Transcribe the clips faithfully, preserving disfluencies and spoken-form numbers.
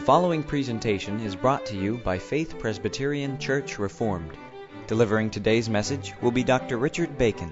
following presentation is brought to you by Faith Presbyterian Church Reformed. Delivering today's message will be Doctor Richard Bacon.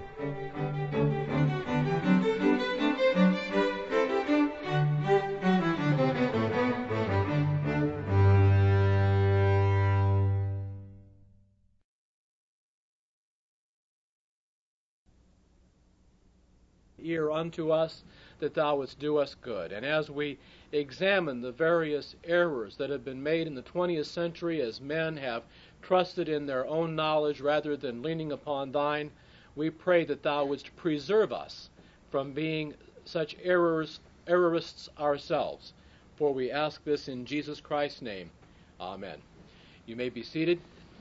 Ear unto us, that thou wouldst do us good. And as we examine the various errors that have been made in the twentieth century, as men have trusted in their own knowledge rather than leaning upon thine, we pray that thou wouldst preserve us from being such errors, errorists ourselves. For we ask this in Jesus Christ's name. Amen. You may be seated.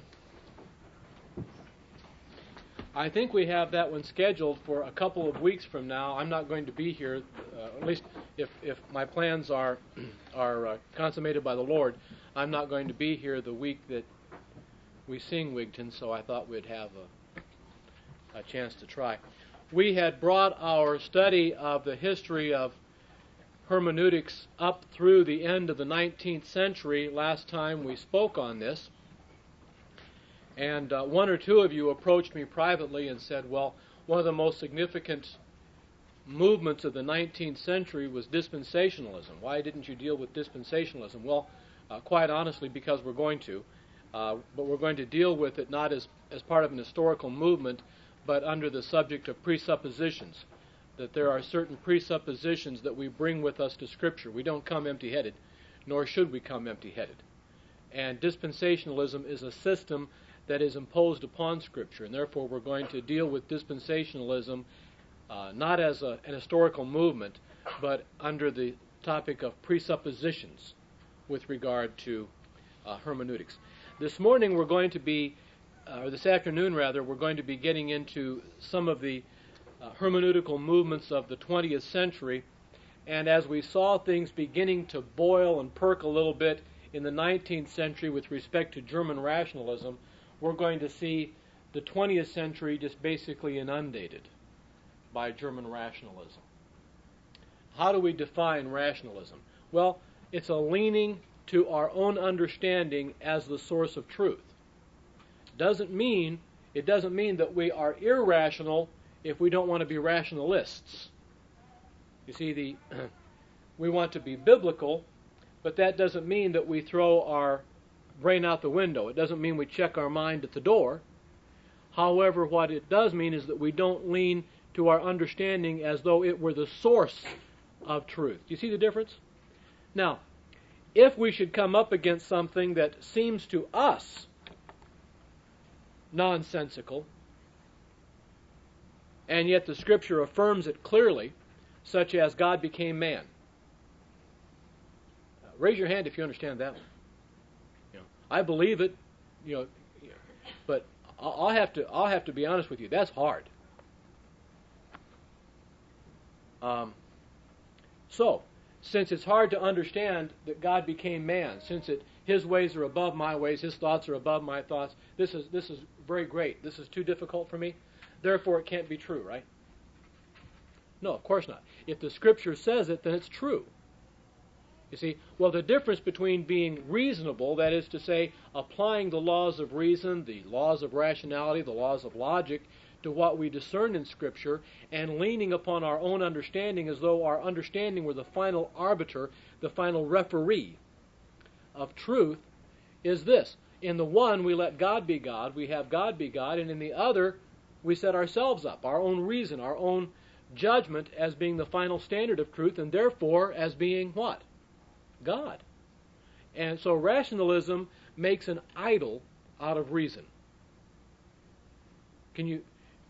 I think we have that one scheduled for a couple of weeks from now. I'm not going to be here, uh, at least if, if my plans are are uh, consummated by the Lord. I'm not going to be here the week that we sing Wigton, so I thought we'd have a, a chance to try. We had brought our study of the history of hermeneutics up through the end of the nineteenth century last time we spoke on this. And uh, one or two of you approached me privately and said, well, one of the most significant movements of the nineteenth century was dispensationalism. Why didn't you deal with dispensationalism? Well, uh, quite honestly, because we're going to. Uh, but we're going to deal with it not as, as part of an historical movement, but under the subject of presuppositions, that there are certain presuppositions that we bring with us to Scripture. We don't come empty-headed, nor should we come empty-headed. And dispensationalism is a system that is imposed upon Scripture, and therefore we're going to deal with dispensationalism uh, not as a, an historical movement, but under the topic of presuppositions with regard to uh, hermeneutics. This morning we're going to be, uh, or this afternoon rather, we're going to be getting into some of the uh, hermeneutical movements of the twentieth century, and as we saw things beginning to boil and perk a little bit in the nineteenth century with respect to German rationalism, we're going to see the twentieth century just basically inundated by German rationalism. How do we define rationalism? Well, it's a leaning to our own understanding as the source of truth. Doesn't mean, it doesn't mean that we are irrational if we don't want to be rationalists. You see, the we want to be biblical, but that doesn't mean that we throw our brain out the window. It doesn't mean we check our mind at the door. However, what it does mean is that we don't lean to our understanding as though it were the source of truth. Do you see the difference? Now, if we should come up against something that seems to us nonsensical, and yet the Scripture affirms it clearly, such as God became man. Uh, raise your hand if you understand that one. I believe it, you know, but I'll have to I'll have to be honest with you. That's hard. Um, so, since it's hard to understand that God became man, since it His ways are above my ways, His thoughts are above my thoughts, this is this is very great. This is too difficult for me. Therefore, it can't be true, right? No, of course not. If the Scripture says it, then it's true. You see, well, the difference between being reasonable, that is to say, applying the laws of reason, the laws of rationality, the laws of logic, to what we discern in Scripture, and leaning upon our own understanding as though our understanding were the final arbiter, the final referee of truth, is this. In the one, we let God be God, we have God be God, and in the other, we set ourselves up, our own reason, our own judgment as being the final standard of truth, and therefore as being what? God. And so rationalism makes an idol out of reason. Can you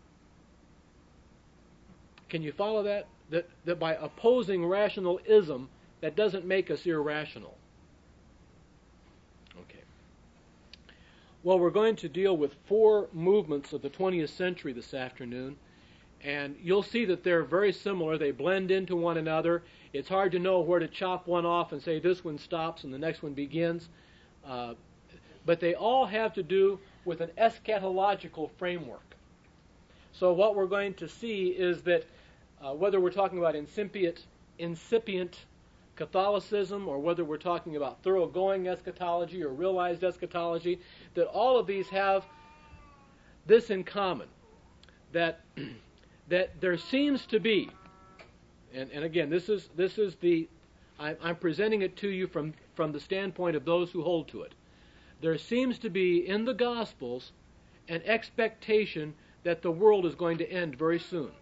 can you follow that? That that by opposing rationalism, that doesn't make us irrational. Okay. Well, we're going to deal with four movements of the twentieth century this afternoon, and you'll see that they're very similar. They blend into one another. It's hard to know where to chop one off and say this one stops and the next one begins. Uh, but they all have to do with an eschatological framework. So what we're going to see is that uh, whether we're talking about incipient, incipient Catholicism, or whether we're talking about thoroughgoing eschatology or realized eschatology, that all of these have this in common, that that there seems to be, and, and again, this is this is the, I, I'm presenting it to you from, from the standpoint of those who hold to it. There seems to be in the Gospels an expectation that the world is going to end very soon.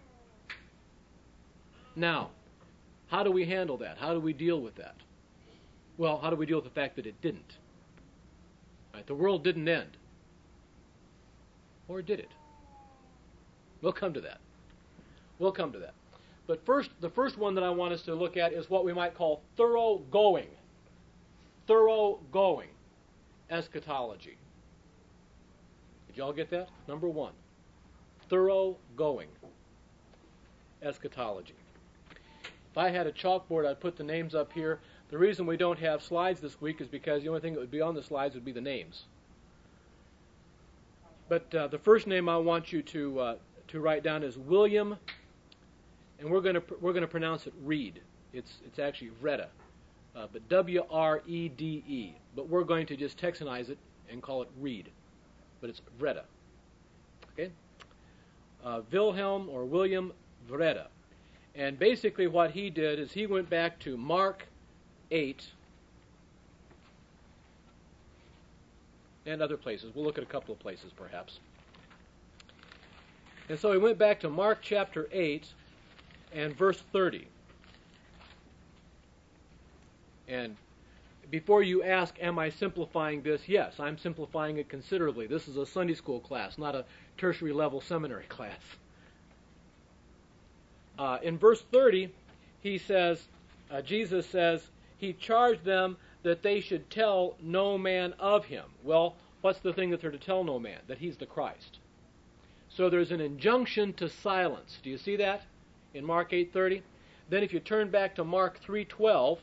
Now, how do we handle that? How do we deal with that? Well, how do we deal with the fact that it didn't? Right, the world didn't end. Or did it? We'll come to that. We'll come to that. But first, the first one that I want us to look at is what we might call thoroughgoing. Thoroughgoing eschatology. Did y'all get that? Number one. Thoroughgoing eschatology. If I had a chalkboard, I'd put the names up here. The reason we don't have slides this week is because the only thing that would be on the slides would be the names. But uh, the first name I want you to uh, to write down is William, and we're going to pr- we're going to pronounce it Reed. It's it's actually Vrede, uh, but W R E D E. But we're going to just Texanize it and call it Reed, but it's Vrede. Okay, uh, Wilhelm or William Vrede, and basically what he did is he went back to Mark eight and other places. We'll look at a couple of places perhaps. And so he went back to Mark chapter eight and verse thirty. And before you ask, am I simplifying this? Yes, I'm simplifying it considerably. This is a Sunday school class, not a tertiary level seminary class. Uh, in verse thirty, he says, uh, Jesus says, he charged them that they should tell no man of him. Well, what's the thing that they're to tell no man? That he's the Christ. So there's an injunction to silence. Do you see that in Mark eight thirty? Then if you turn back to Mark three twelve,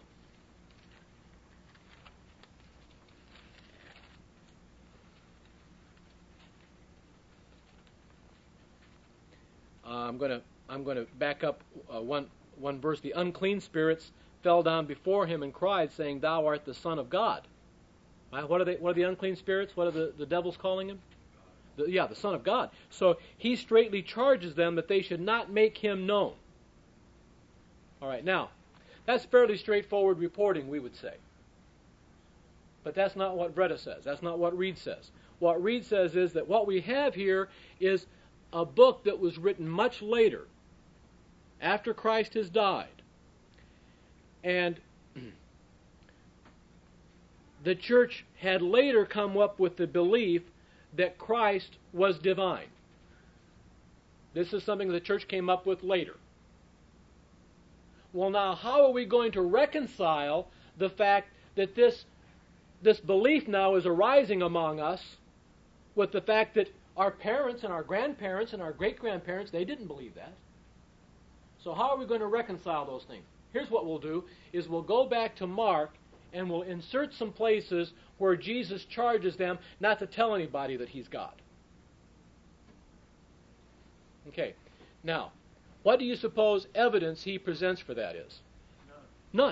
uh, I'm going to I'm going to back up uh, one one verse. The unclean spirits fell down before him and cried, saying, "Thou art the Son of God." Right? What are they? What are the unclean spirits? What are the, the devils calling him? The, yeah, the Son of God. So he straightly charges them that they should not make him known. All right, now, that's fairly straightforward reporting, we would say. But that's not what Vrede says. That's not what Reed says. What Reed says is that what we have here is a book that was written much later, after Christ has died. And the church had later come up with the belief that Christ was divine. This is something the church came up with later. Well, now, how are we going to reconcile the fact that this, this belief now is arising among us with the fact that our parents and our grandparents and our great-grandparents, they didn't believe that? So how are we going to reconcile those things? Here's what we'll do, is we'll go back to Mark and we'll insert some places where Jesus charges them not to tell anybody that he's God. Okay. Now, what do you suppose evidence he presents for that is? None. None.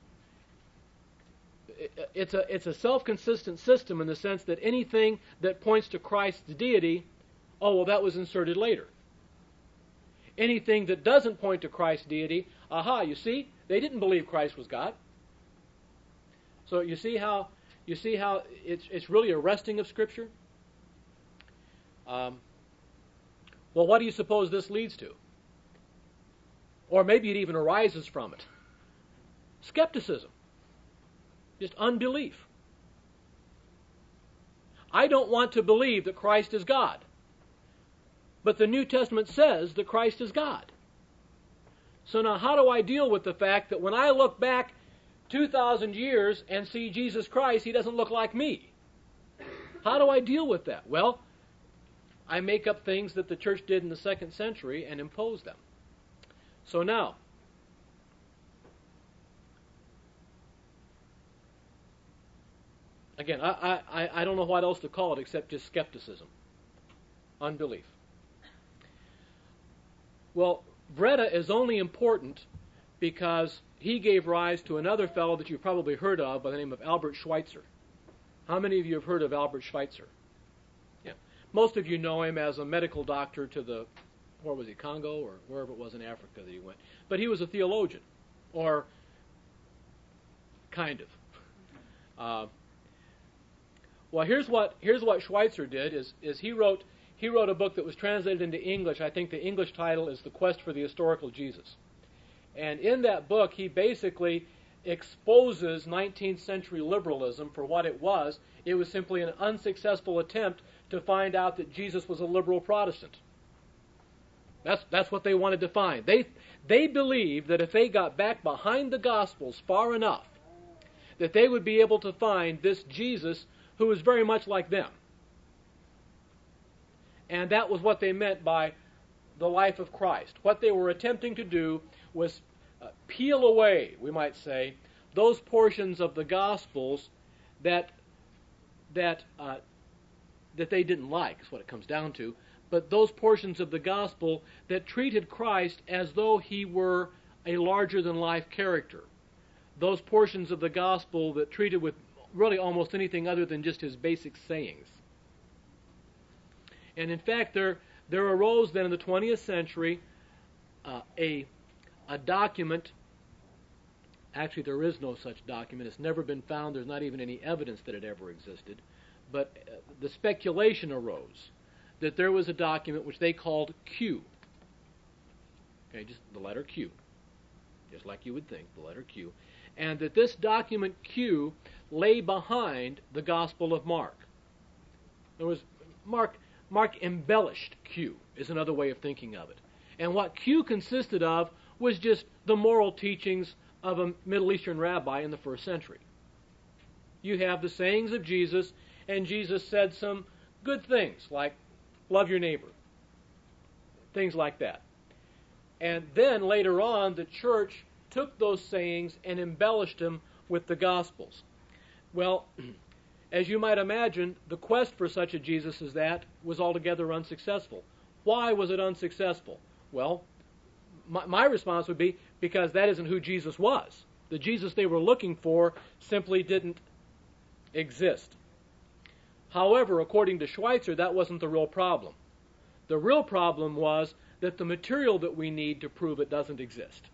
It's a, it's a self-consistent system in the sense that anything that points to Christ's deity, oh, well, that was inserted later. Anything that doesn't point to Christ's deity, aha, you see, they didn't believe Christ was God. So you see how you see how it's it's really a wresting of Scripture? Um, well, what do you suppose this leads to? Or maybe it even arises from it. Skepticism. Just unbelief. I don't want to believe that Christ is God. But the New Testament says that Christ is God. So now how do I deal with the fact that when I look back two thousand years and see Jesus Christ, he doesn't look like me? How do I deal with that? Well, I make up things that the church did in the second century and impose them. So now, again, I, I, I don't know what else to call it except just skepticism, unbelief. Well, Vrede is only important because he gave rise to another fellow that you've probably heard of by the name of Albert Schweitzer. How many of you have heard of Albert Schweitzer? Yeah. Most of you know him as a medical doctor to the, where was he, Congo or wherever it was in Africa that he went. But he was a theologian, or kind of. Uh, well, here's what here's what Schweitzer did is is he wrote he wrote a book that was translated into English. I think the English title is The Quest for the Historical Jesus. And in that book, he basically exposes nineteenth century liberalism for what it was. It was simply an unsuccessful attempt to find out that Jesus was a liberal Protestant. That's that's what they wanted to find. They they believed that if they got back behind the Gospels far enough, that they would be able to find this Jesus who was very much like them. And that was what they meant by the life of Christ. What they were attempting to do was uh, peel away, we might say, those portions of the Gospels that that uh, that they didn't like, is what it comes down to, but those portions of the Gospel that treated Christ as though he were a larger-than-life character. Those portions of the Gospel that treated with really almost anything other than just his basic sayings. And in fact, there there arose then in the twentieth century uh, a a document. Actually, there is no such document. It's never been found. There's not even any evidence that it ever existed. But uh, the speculation arose that there was a document which they called Q. Okay, just the letter Q. Just like you would think, the letter Q. And that this document Q lay behind the Gospel of Mark. There was Mark Mark embellished Q, is another way of thinking of it. And what Q consisted of was just the moral teachings of a Middle Eastern rabbi in the first century. You have the sayings of Jesus, and Jesus said some good things, like love your neighbor, things like that. And then later on, the church took those sayings and embellished them with the Gospels. Well, as you might imagine, the quest for such a Jesus as that was altogether unsuccessful. Why was it unsuccessful? Well, my, my response would be because that isn't who Jesus was. The Jesus they were looking for simply didn't exist. However, according to Schweitzer, that wasn't the real problem. The real problem was that the material that we need to prove it doesn't exist.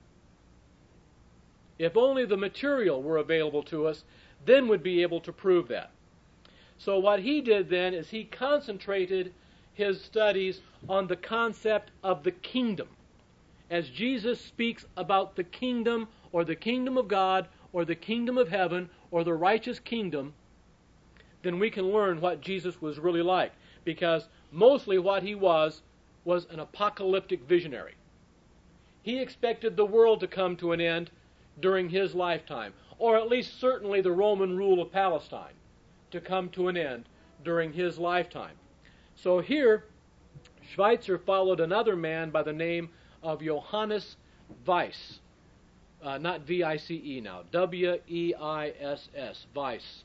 If only the material were available to us, then we'd be able to prove that. So what he did then is he concentrated his studies on the concept of the kingdom. As Jesus speaks about the kingdom, or the kingdom of God, or the kingdom of heaven, or the righteous kingdom, then we can learn what Jesus was really like. Because mostly what he was was an apocalyptic visionary. He expected the world to come to an end during his lifetime, or at least certainly the Roman rule of Palestine to come to an end during his lifetime. So here, Schweitzer followed another man by the name of Johannes Weiss. Uh, not V I C E now, W E I S S, Weiss.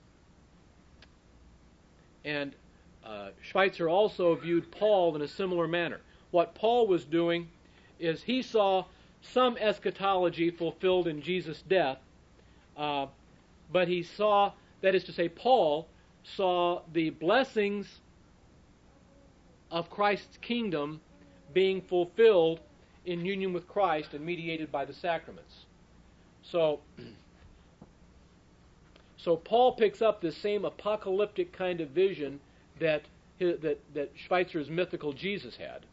And uh, Schweitzer also viewed Paul in a similar manner. What Paul was doing is he saw some eschatology fulfilled in Jesus' death, uh, but he saw, that is to say, Paul saw the blessings of Christ's kingdom being fulfilled in union with Christ and mediated by the sacraments. So, so Paul picks up this same apocalyptic kind of vision that that that Schweitzer's mythical Jesus had.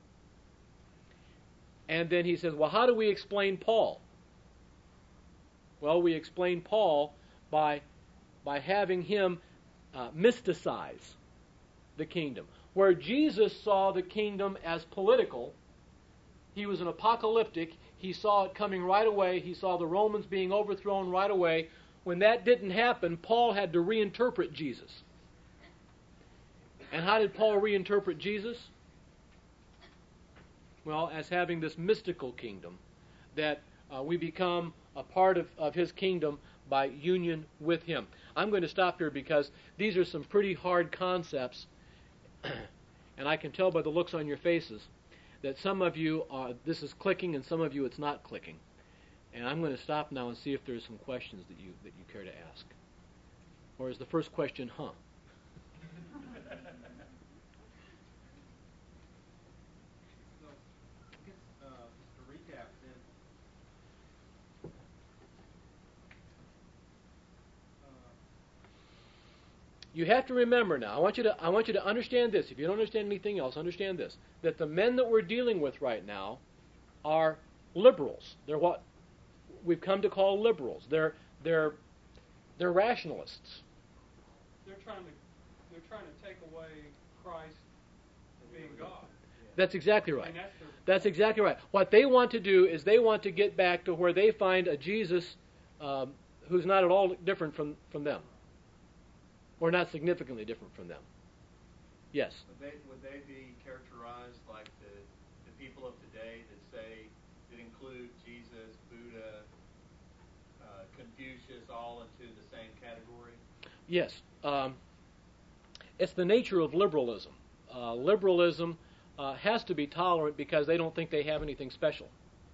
And then he says, well, how do we explain Paul? Well, we explain Paul by by having him uh, mysticize the kingdom. Where Jesus saw the kingdom as political, he was an apocalyptic. He saw it coming right away. He saw the Romans being overthrown right away. When that didn't happen, Paul had to reinterpret Jesus. And how did Paul reinterpret Jesus? Well, as having this mystical kingdom, that uh, we become a part of, of his kingdom by union with him. I'm going to stop here because these are some pretty hard concepts, and I can tell by the looks on your faces that some of you, are, this is clicking, and some of you it's not clicking. And I'm going to stop now and see if there's some questions that you that you care to ask. Or is the first question, huh? So, I guess uh, just to recap then. Uh, You have to remember now. I want you to I want you to understand this. If you don't understand anything else, understand this: that the men that we're dealing with right now are liberals. They're what we've come to call liberals. They're they're they're rationalists. they're trying to they're trying to take away Christ being God. That's exactly right. And that's their That's exactly right. What they want to do is they want to get back to where they find a Jesus um, who's not at all different from, from them, or not significantly different from them. Yes. Would they, would they be characterized like the, the people of today that say, that include Jesus, Buddha, uh, Confucius all into the same category? Yes. Um, it's the nature of liberalism. Uh, liberalism uh, has to be tolerant because they don't think they have anything special.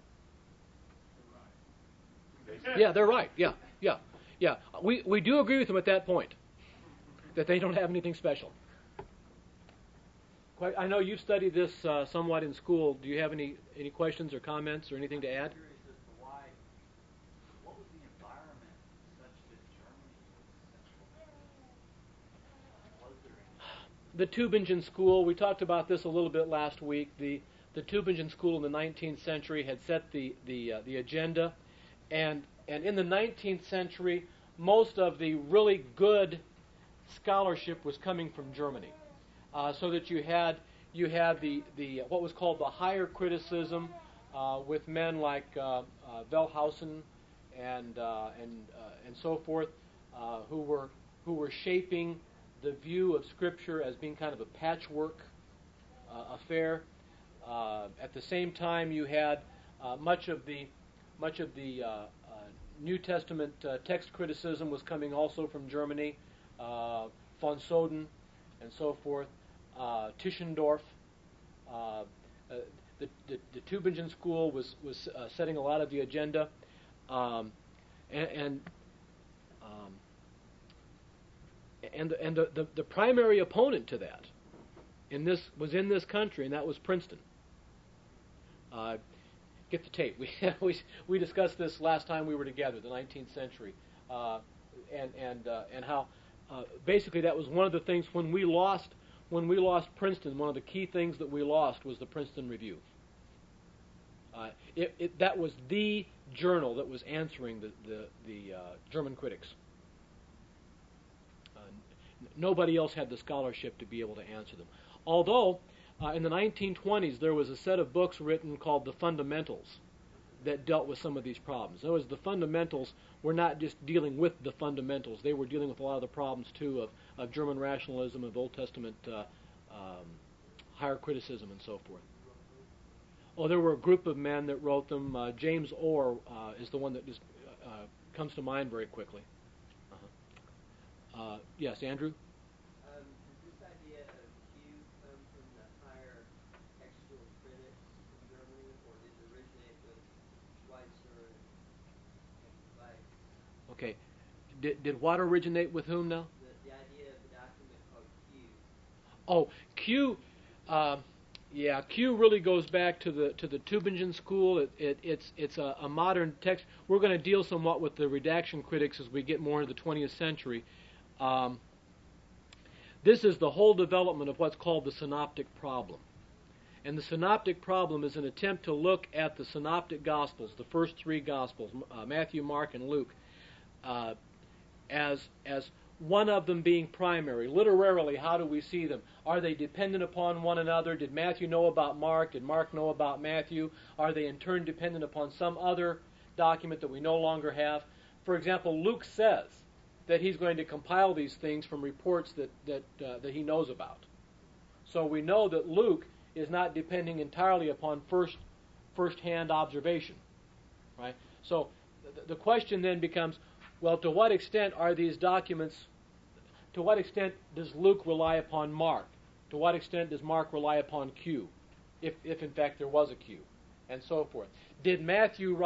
Yeah, they're right. Yeah, yeah, yeah. We we do agree with them at that point, that they don't have anything special. Quite, I know you've studied this uh, somewhat in school. Do you have any, any questions or comments or anything to add? I'm curious as to why, what was the environment such that Germany was central? Was there any? The Tübingen School, we talked about this a little bit last week. The the Tübingen School in the nineteenth century had set the the uh, the agenda, and and in the nineteenth century, most of the really good scholarship was coming from Germany, uh, so that you had you had the the what was called the higher criticism uh, with men like uh, uh, Wellhausen and uh, and uh, and so forth, uh, who were who were shaping the view of Scripture as being kind of a patchwork uh, affair. Uh, at the same time, you had uh, much of the much of the uh, uh, New Testament uh, text criticism was coming also from Germany, uh, von Soden, and so forth. Uh, Tischendorf, uh, uh, the, the the Tübingen School was was uh, setting a lot of the agenda, um, and. and um, And, and the, the, the primary opponent to that in this was in this country, and that was Princeton. Uh, get the tape. We, we we discussed this last time we were together, the nineteenth century, uh, and and uh, and how uh, basically that was one of the things when we lost when we lost Princeton. One of the key things that we lost was the Princeton Review. Uh, it, it, that was the journal that was answering the the, the uh, German critics. Nobody else had the scholarship to be able to answer them. Although, uh, in the nineteen twenties, there was a set of books written called The Fundamentals that dealt with some of these problems. In other words, the fundamentals were not just dealing with the fundamentals. They were dealing with a lot of the problems, too, of, of German rationalism, of Old Testament uh, um, higher criticism, and so forth. Oh, there were a group of men that wrote them. Uh, James Orr uh, is the one that just uh, comes to mind very quickly. Uh-huh. Uh, yes, Andrew? Um, does this idea of Q come from the higher textual critics in Germany, or did it originate with Schweitzer and, and Weiss? Okay. Did, did what originate with whom now? The, the idea of the document called Q. Oh, Q. Uh, yeah, Q really goes back to the to the Tübingen School. It, it, it's it's a, a modern text. We're going to deal somewhat with the redaction critics as we get more into the twentieth century. Um, this is the whole development of what's called the synoptic problem. And the synoptic problem is an attempt to look at the synoptic gospels, the first three gospels, uh, Matthew, Mark, and Luke, uh, as as one of them being primary. Literarily, how do we see them? Are they dependent upon one another? Did Matthew know about Mark? Did Mark know about Matthew? Are they in turn dependent upon some other document that we no longer have? For example, Luke says that he's going to compile these things from reports that that uh, that he knows about. So we know that Luke is not depending entirely upon first first-hand observation, right? So th- the question then becomes, well, to what extent are these documents? To what extent does Luke rely upon Mark? To what extent does Mark rely upon Q, if if in fact there was a Q, and so forth? Did Matthew write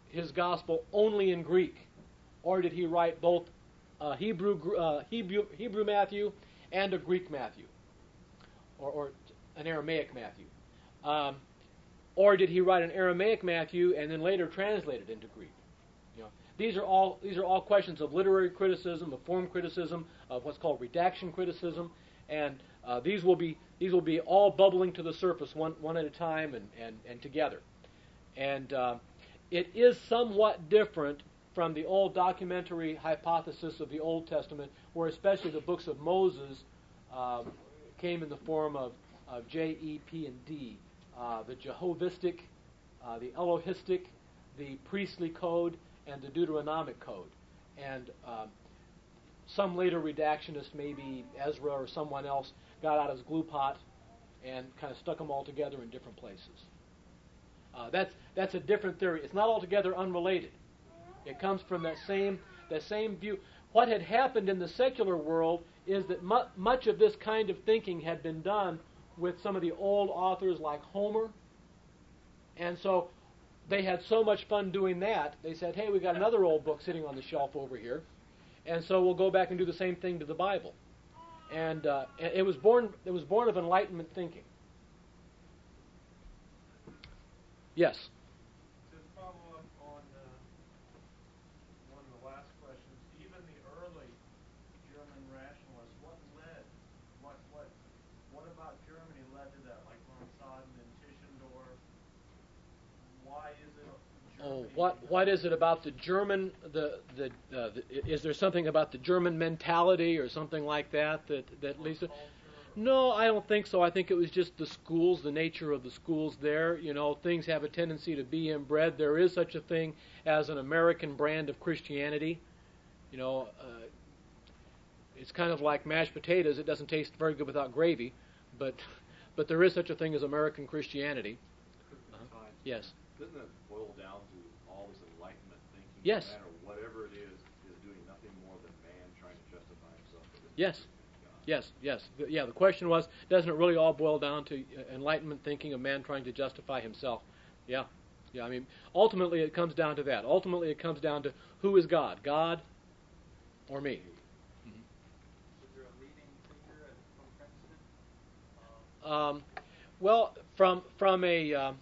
his gospel only in Greek, or did he write both uh, Hebrew, uh, Hebrew Hebrew Matthew and a Greek Matthew, or, or an Aramaic Matthew, um, or did he write an Aramaic Matthew and then later translate it into Greek? You know, these are all these are all questions of literary criticism, of form criticism, of what's called redaction criticism, and uh, these will be these will be all bubbling to the surface one one at a time and and, and together, and uh, it is somewhat different from the old documentary hypothesis of the Old Testament, where especially the books of Moses um, came in the form of, of J, E, P, and D, uh, the Jehovistic, uh, the Elohistic, the priestly code, and the Deuteronomic code. And um, some later redactionist, maybe Ezra or someone else, got out his glue pot and kind of stuck them all together in different places. Uh, that's that's a different theory. It's not altogether unrelated. It comes from that same that same view. What had happened in the secular world is that mu- much of this kind of thinking had been done with some of the old authors like Homer, and so they had so much fun doing that. They said, "Hey, we got another old book sitting on the shelf over here, and so we'll go back and do the same thing to the Bible." And uh, it was born. It was born of Enlightenment thinking. Yes. To follow up on uh, one of the last questions, even the early German rationalists, what led, what what what about Germany led to that? Like von Soden and Tischendorf. Why is it Germany? Oh, what what is it about the German? The the, uh, the is there something about the German mentality or something like that that that leads to? No, I don't think so. I think it was just the schools, the nature of the schools there. You know, things have a tendency to be inbred. There is such a thing as an American brand of Christianity. You know, uh, it's kind of like mashed potatoes. It doesn't taste very good without gravy, but but there is such a thing as American Christianity. Uh-huh. Yes. Doesn't that boil down to all this Enlightenment thinking? Yes. No matter whatever it is, is doing nothing more than man trying to justify himself. Yes. Yes, yes. The, yeah, the question was, doesn't it really all boil down to uh, Enlightenment thinking of man trying to justify himself? Yeah. Yeah, I mean, ultimately it comes down to that. Ultimately it comes down to who is God, God or me? Was there a leading figure at, from Princeton? Um, Um, well, from from a... Um,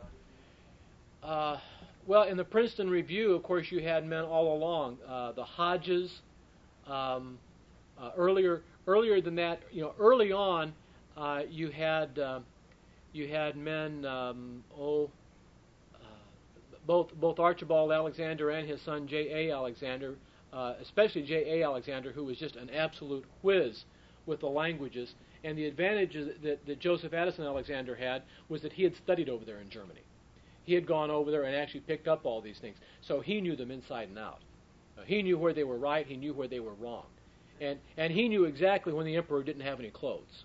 uh, well, in the Princeton Review, of course, you had men all along. Uh, the Hodges, um, uh, earlier... Earlier than that, you know, early on, uh, you had uh, you had men. Um, oh, uh, both both Archibald Alexander and his son J A Alexander, uh, especially J A Alexander, who was just an absolute whiz with the languages. And the advantage that, that Joseph Addison Alexander had was that he had studied over there in Germany. He had gone over there and actually picked up all these things, so he knew them inside and out. Uh, he knew where they were right. He knew where they were wrong. And and he knew exactly when the emperor didn't have any clothes.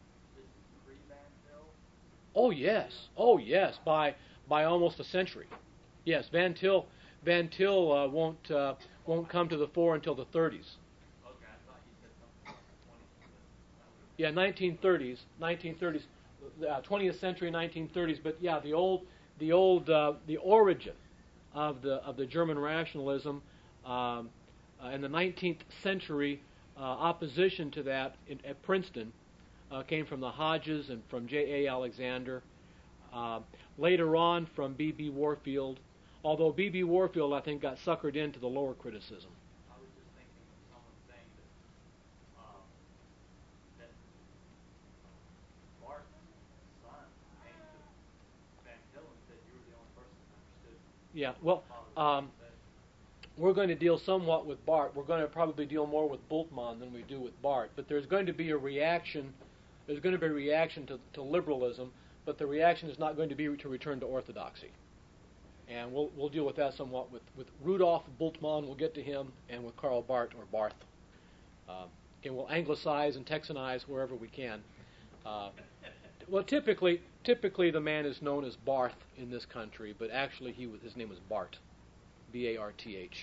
Oh yes, oh yes, by by almost a century. Yes, Van Til Van Til uh, won't uh, won't come to the fore until the thirties. Okay, I thought you said something about the twenties. Yeah, nineteen thirties, nineteen thirties, uh, twentieth century, nineteen thirties. But yeah, the old the old uh, the origin of the of the German rationalism um, uh, in the nineteenth century. Uh, opposition to that in, at Princeton uh, came from the Hodges and from J A Alexander. Uh, later on from B B Warfield, although B B Warfield, I think, got suckered into the lower criticism. I was just thinking of someone saying that, um, that Bart's son came to Van Til and said, "You were the only person that understood." Yeah, well, um, we're going to deal somewhat with Barth. We're going to probably deal more with Bultmann than we do with Barth. But there's going to be a reaction. There's going to be a reaction to, to liberalism, but the reaction is not going to be to return to orthodoxy. And we'll we'll deal with that somewhat with, with Rudolf Bultmann. We'll get to him, and with Karl Barth or Barth. Uh, and we'll anglicize and Texanize wherever we can. Uh, well, typically, typically the man is known as Barth in this country, but actually he was, his name was Bart. B A R T H.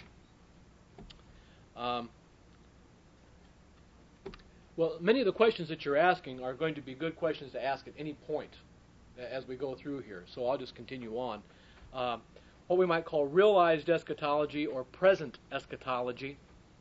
Um, well, many of the questions that you're asking are going to be good questions to ask at any point as we go through here, so I'll just continue on. Uh, what we might call realized eschatology or present eschatology.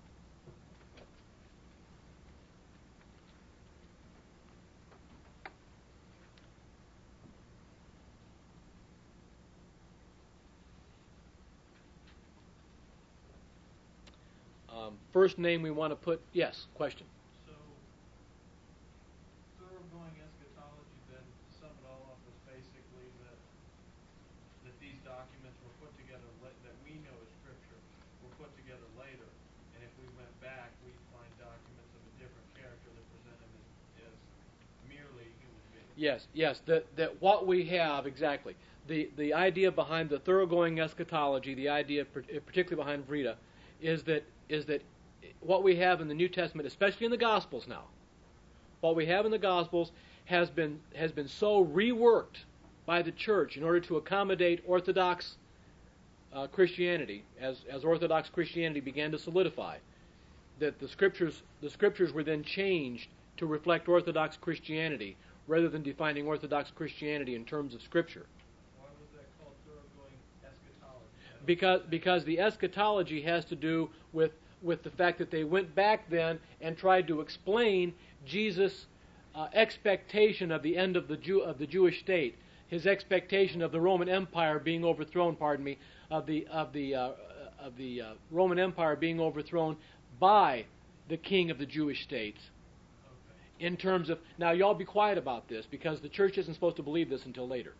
Um, first name we want to put, yes, question. So, thoroughgoing eschatology, then, to sum it all up, is basically that that these documents were put together, la- that we know as Scripture, were put together later, and if we went back, we'd find documents of a different character that present them as, as merely human beings. Yes, yes, that, that what we have, exactly. The, the idea behind the thoroughgoing eschatology, the idea particularly behind Vrita, is that is that what we have in the New Testament, especially in the Gospels now, what we have in the Gospels has been has been so reworked by the church in order to accommodate Orthodox uh, Christianity, as as Orthodox Christianity began to solidify, that the scriptures the scriptures were then changed to reflect Orthodox Christianity rather than defining Orthodox Christianity in terms of Scripture. Why was that called thoroughgoing eschatology? Because because the eschatology has to do with with the fact that they went back then and tried to explain Jesus' uh, expectation of the end of the Jew of the Jewish state, his expectation of the Roman Empire being overthrown. Pardon me, of the of the uh, of the uh, Roman Empire being overthrown by the king of the Jewish states. Okay. In terms of, now y'all be quiet about this because the church isn't supposed to believe this until later.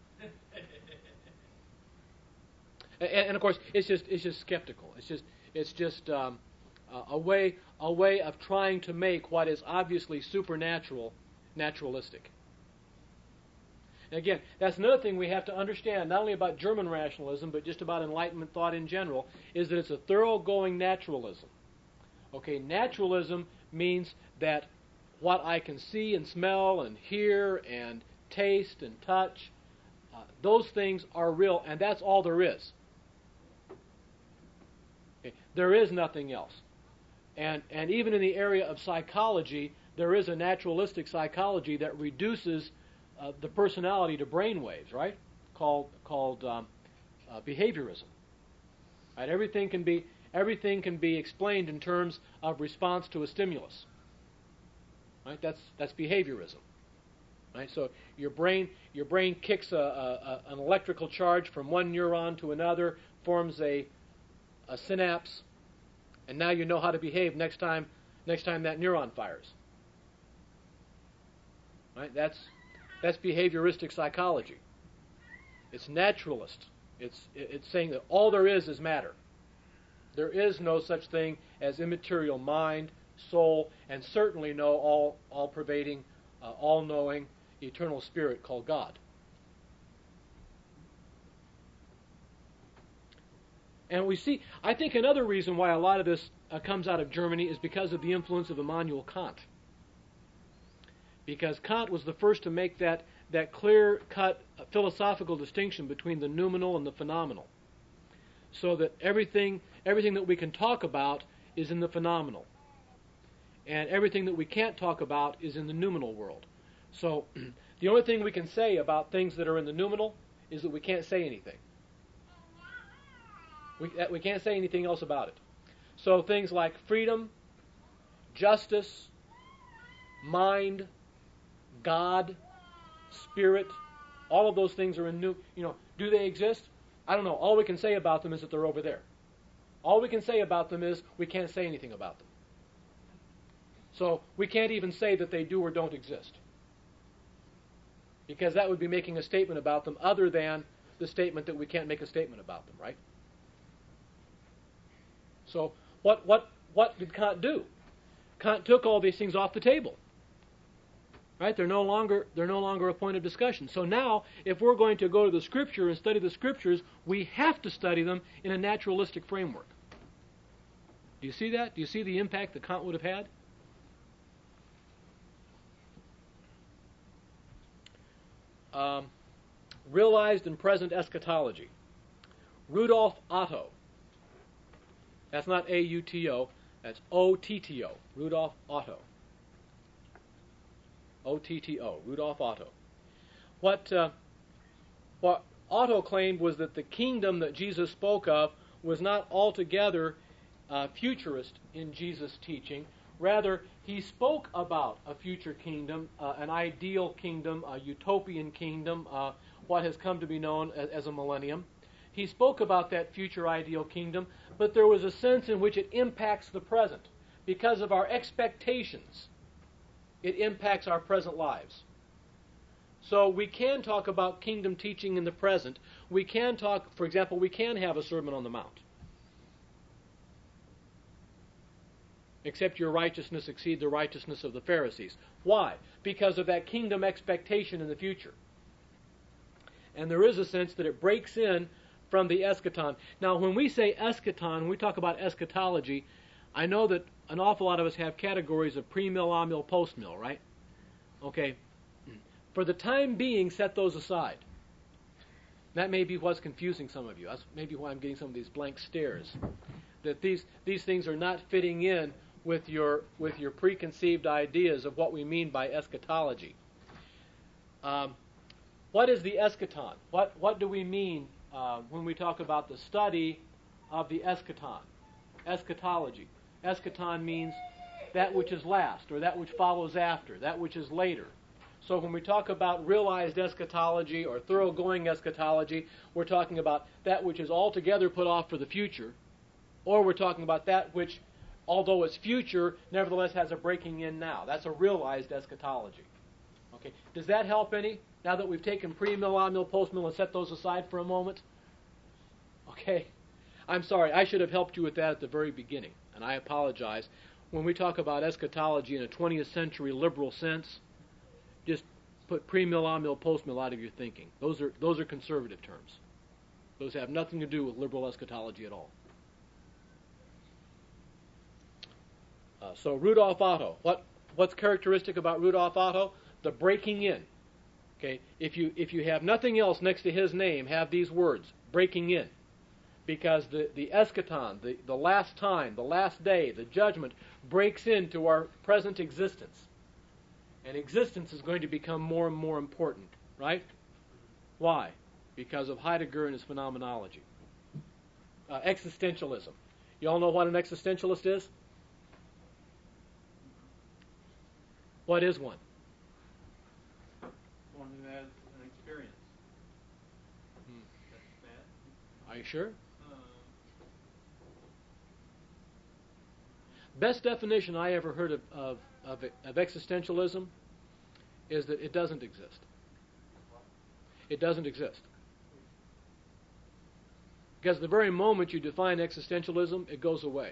and, and of course, it's just it's just skeptical. It's just it's just um, a way a way of trying to make what is obviously supernatural naturalistic. And again, that's another thing we have to understand, not only about German rationalism, but just about Enlightenment thought in general, is that it's a thoroughgoing naturalism. Okay, naturalism means that what I can see and smell and hear and taste and touch, uh, those things are real, and that's all there is. Okay, there is nothing else. And, and even in the area of psychology, there is a naturalistic psychology that reduces uh, the personality to brain waves, right? Called called um, uh, behaviorism. Right? Everything can be everything can be explained in terms of response to a stimulus. Right? That's that's behaviorism. Right? So your brain your brain kicks a, a, a, an electrical charge from one neuron to another, forms a a synapse, and now you know how to behave next time next time that neuron fires. Right? That's that's behavioristic psychology. It's naturalist. It's it's saying that all there is is matter. There is no such thing as immaterial mind, soul, and certainly no all all pervading, uh, all knowing, eternal spirit called God. And we see, I think another reason why a lot of this uh, comes out of Germany is because of the influence of Immanuel Kant. Because Kant was the first to make that, that clear-cut philosophical distinction between the noumenal and the phenomenal. So that everything, everything that we can talk about is in the phenomenal. And everything that we can't talk about is in the noumenal world. So the only thing we can say about things that are in the noumenal is that we can't say anything. We, we can't say anything else about it. So things like freedom, justice, mind, God, spirit, all of those things are in new, you know, do they exist? I don't know. All we can say about them is that they're over there. All we can say about them is we can't say anything about them. So we can't even say that they do or don't exist. Because that would be making a statement about them other than the statement that we can't make a statement about them, right? So what what what did Kant do? Kant took all these things off the table. Right? They're no longer they're no longer a point of discussion. So now, if we're going to go to the Scripture and study the Scriptures, we have to study them in a naturalistic framework. Do you see that? Do you see the impact that Kant would have had? Um, realized and present eschatology. Rudolf Otto. That's not A U T O. That's O T T O. Rudolf Otto. O T T O, Rudolf Otto. What, uh, what, Otto claimed was that the kingdom that Jesus spoke of was not altogether uh, futurist in Jesus' teaching. Rather, he spoke about a future kingdom, uh, an ideal kingdom, a utopian kingdom, uh, what has come to be known as, as a millennium. He spoke about that future ideal kingdom, but there was a sense in which it impacts the present. Because of our expectations, it impacts our present lives. So we can talk about kingdom teaching in the present. We can talk, for example, we can have a Sermon on the Mount. Except your righteousness exceed the righteousness of the Pharisees. Why? Because of that kingdom expectation in the future. And there is a sense that it breaks in from the eschaton. Now, when we say eschaton, when we talk about eschatology, I know that an awful lot of us have categories of pre-mill, amill, post-mill, right? Okay. For the time being, set those aside. That may be what's confusing some of you. That's maybe why I'm getting some of these blank stares. That these these things are not fitting in with your with your preconceived ideas of what we mean by eschatology. Um, what is the eschaton? What what do we mean uh, when we talk about the study of the eschaton? Eschatology. Eschaton means that which is last, or that which follows after, that which is later. So when we talk about realized eschatology or thoroughgoing eschatology, we're talking about that which is altogether put off for the future, or we're talking about that which, although it's future, nevertheless has a breaking in now. That's a realized eschatology. Okay, does that help any? Now that we've taken pre-mill, amill, post-mill, and set those aside for a moment? Okay. I'm sorry, I should have helped you with that at the very beginning, and I apologize. When we talk about eschatology in a twentieth century liberal sense, just put pre-mill, amill, post-mill out of your thinking. Those are those are conservative terms. Those have nothing to do with liberal eschatology at all. Uh, so Rudolf Otto, what what's characteristic about Rudolf Otto? The breaking in. Okay, if you if you have nothing else next to his name, have these words: breaking in. Because the, the eschaton, the, the last time, the last day, the judgment, breaks into our present existence. And existence is going to become more and more important, right? Why? Because of Heidegger and his phenomenology. Uh, existentialism. You all know what an existentialist is? What is one? One who has an experience. Hmm. That's bad. Are you sure? Um, Best definition I ever heard of, of, of, of existentialism is that it doesn't exist. It doesn't exist. Because the very moment you define existentialism, it goes away.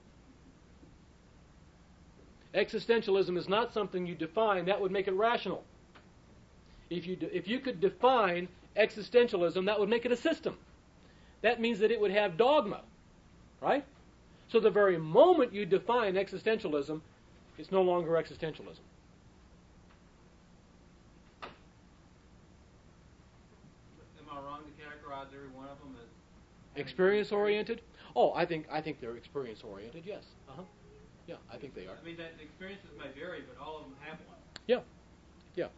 Existentialism is not something you define. That would make it rational. If you, de- if you could define existentialism, that would make it a system. That means that it would have dogma, right? So the very moment you define existentialism, it's no longer existentialism. am I wrong to characterize every one of them as Experience oriented? Oh, I think I think they're experience oriented. Yes. Uh huh. Yeah, I think they are. I mean, that the experiences may vary, but all of them have one. Yeah. Yeah.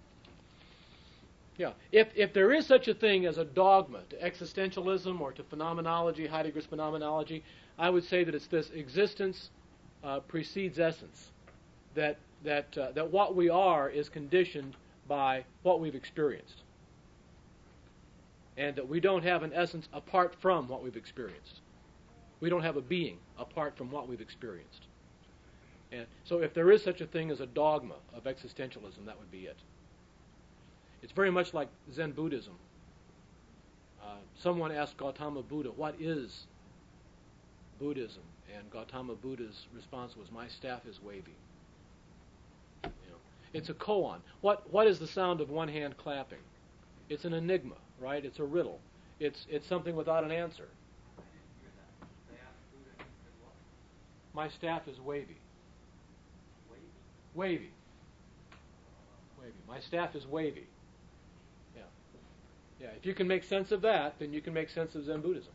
Yeah. If if there is such a thing as a dogma to existentialism or to phenomenology, Heidegger's phenomenology, I would say that it's this: existence uh, precedes essence. That that uh, that what we are is conditioned by what we've experienced, and that we don't have an essence apart from what we've experienced. We don't have a being apart from what we've experienced. And so if there is such a thing as a dogma of existentialism, that would be it. It's very much like Zen Buddhism. Uh, someone asked Gautama Buddha, what is Buddhism? And Gautama Buddha's response was, my staff is wavy. You know, it's a koan. What, what is the sound of one hand clapping? It's an enigma, right? It's a riddle. It's, it's something without an answer. I didn't hear that. They asked Buddha, and he said what? My staff is wavy. Wavy? Wavy. Wavy. My staff is wavy. Yeah. Yeah. If you can make sense of that, then you can make sense of Zen Buddhism.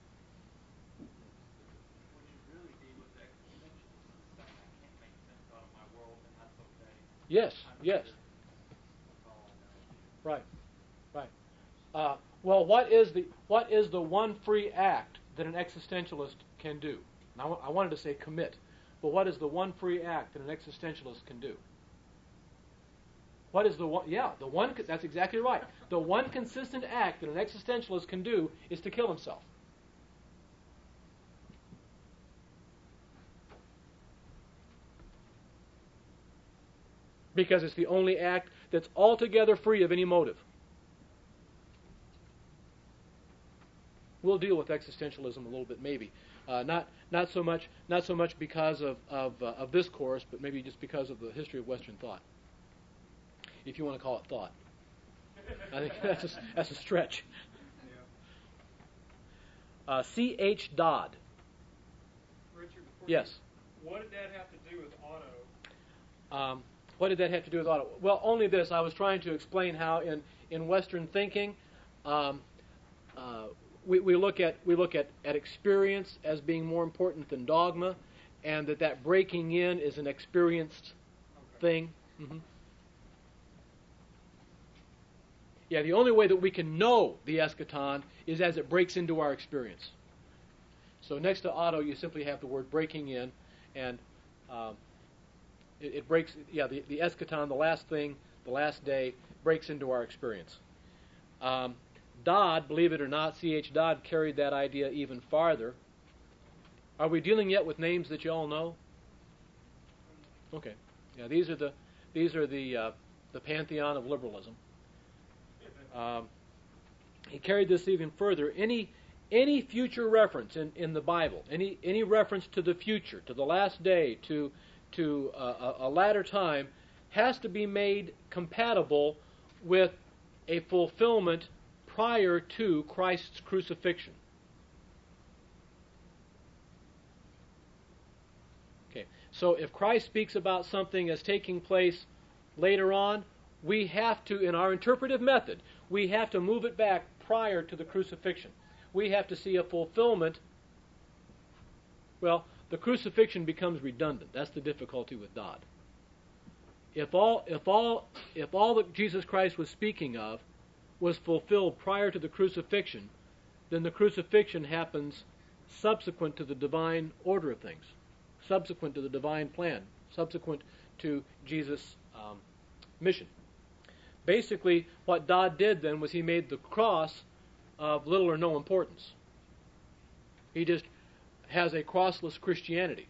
What you really be with existentialism is saying I can't make sense out of my world, and that's okay. Yes. I'm Yes. good. That's all I know. Right. Right. Uh, Well, what is the what is the one free act that an existentialist can do? Now, I wanted to say commit, but what is the one free act that an existentialist can do? What is the one? Yeah, the one. That's exactly right. The one consistent act that an existentialist can do is to kill himself. Because it's the only act that's altogether free of any motive. We'll deal with existentialism a little bit, maybe. Uh, not not so much not so much because of of, uh, of this course, but maybe just because of the history of Western thought, if you want to call it thought. I think that's a, that's a stretch. Uh, C H. Dodd. Richard, before Yes. you, what did that have to do with Otto? Um, what did that have to do with Otto? Well, only this. I was trying to explain how in, in Western thinking, um, uh, we, we look at we look at, at experience as being more important than dogma, and that that breaking in is an experienced thing. Mm-hmm. Yeah, the only way that we can know the eschaton is as it breaks into our experience. So next to Otto, you simply have the word breaking in, and um, it, it breaks. Yeah, the, the eschaton, the last thing, the last day, breaks into our experience. Um, Dodd, believe it or not, C H. Dodd carried that idea even farther. Are we dealing yet with names that you all know? Okay. Yeah, these are the these are the uh, the pantheon of liberalism. Um, he carried this even further. Any any future reference in, in the Bible, any any reference to the future, to the last day, to to uh, a, a latter time, has to be made compatible with a fulfillment prior to Christ's crucifixion. Okay, so if Christ speaks about something as taking place later on, we have to, in our interpretive method, we have to move it back prior to the crucifixion. We have to see a fulfillment. Well, the crucifixion becomes redundant. That's the difficulty with Dodd. If all, if all, if all that Jesus Christ was speaking of was fulfilled prior to the crucifixion, then the crucifixion happens subsequent to the divine order of things, subsequent to the divine plan, subsequent to Jesus' um, mission. Basically, what Dodd did then was he made the cross of little or no importance. He just has a crossless Christianity.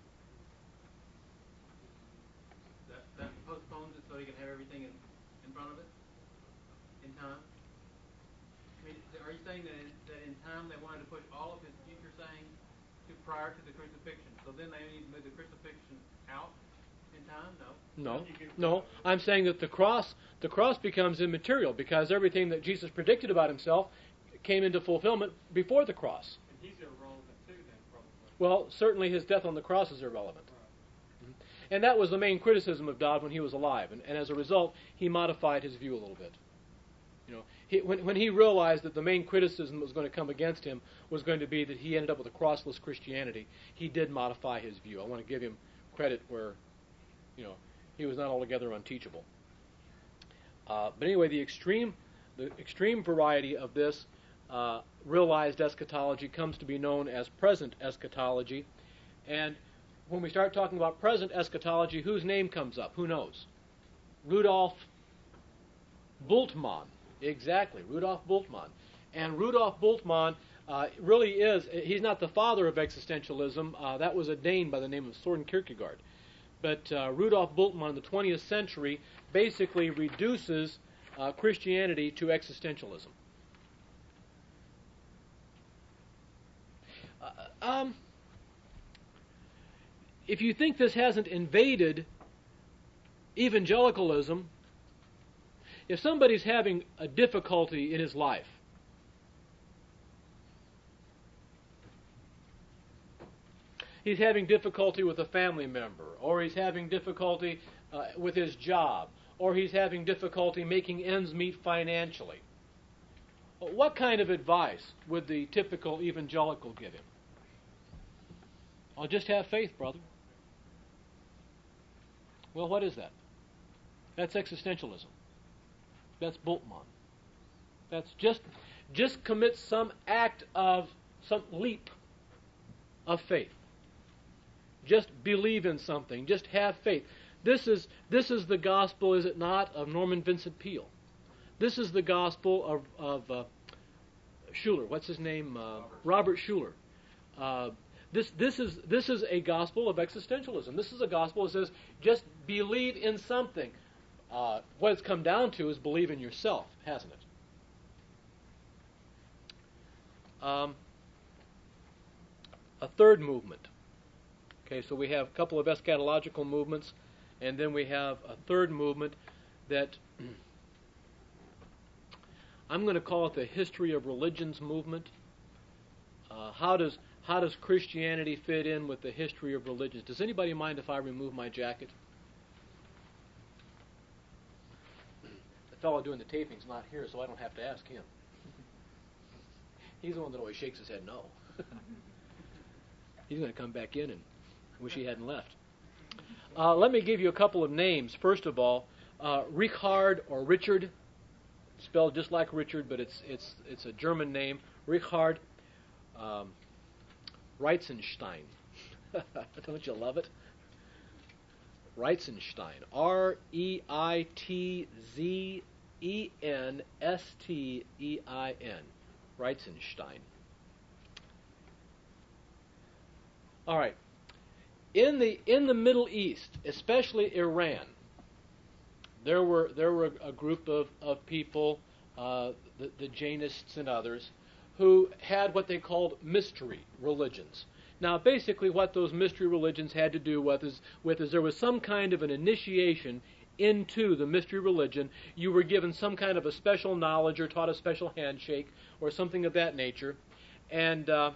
That, that postpones it so he can have everything in, in front of it? In time? I mean, are you saying that in, that in time they wanted to push all of his future sayings to prior to the crucifixion? So then they need to move the crucifixion out in time? No. No, no. I'm saying that the cross, the cross becomes immaterial because everything that Jesus predicted about himself came into fulfillment before the cross. And he's irrelevant too, then, probably. Well, certainly his death on the cross is irrelevant. Right. Mm-hmm. And that was the main criticism of Dodd when he was alive, and, and as a result, he modified his view a little bit. You know, he, when, when he realized that the main criticism that was going to come against him was going to be that he ended up with a crossless Christianity, he did modify his view. I want to give him credit where, you know, he was not altogether unteachable. Uh, but anyway, the extreme, the extreme variety of this uh, realized eschatology comes to be known as present eschatology. And when we start talking about present eschatology, whose name comes up? Who knows? Rudolf Bultmann. Exactly, Rudolf Bultmann. And Rudolf Bultmann uh, really is, he's not the father of existentialism. Uh, that was a Dane by the name of Soren Kierkegaard. But uh, Rudolf Bultmann in the twentieth century basically reduces uh, Christianity to existentialism. Uh, um, if you think this hasn't invaded evangelicalism, if somebody's having a difficulty in his life, he's having difficulty with a family member, or he's having difficulty uh, with his job, or he's having difficulty making ends meet financially, what kind of advice would the typical evangelical give him? I'll just have faith, brother. Well, what is that? That's existentialism. That's Bultmann. That's just just commit some act of, some leap of faith. Just believe in something. Just have faith. This is this is the gospel, is it not, of Norman Vincent Peale? This is the gospel of, of uh, Schuller. What's his name? Uh, Robert Schuller. Uh, this this is this is a gospel of existentialism. This is a gospel that says just believe in something. Uh, what it's come down to is believe in yourself, hasn't it? Um, a third movement. Okay, so we have a couple of eschatological movements, and then we have a third movement that I'm going to call it the history of religions movement. Uh, how does how does Christianity fit in with the history of religions? Does anybody mind if I remove my jacket? The fellow doing the taping's not here, so I don't have to ask him. He's the one that always shakes his head no. He's going to come back in and wish he hadn't left. Uh, let me give you a couple of names. First of all, uh, Richard or Richard, spelled just like Richard, but it's it's it's a German name. Richard um, Reitzenstein. Don't you love it? Reitzenstein. R E I T Z E N S T E I N. Reitzenstein. All right. In the in the Middle East, especially Iran, there were there were a group of of people, uh, the, the Jainists and others, who had what they called mystery religions. Now, basically, what those mystery religions had to do with is with is there was some kind of an initiation into the mystery religion. You were given some kind of a special knowledge or taught a special handshake or something of that nature, and uh,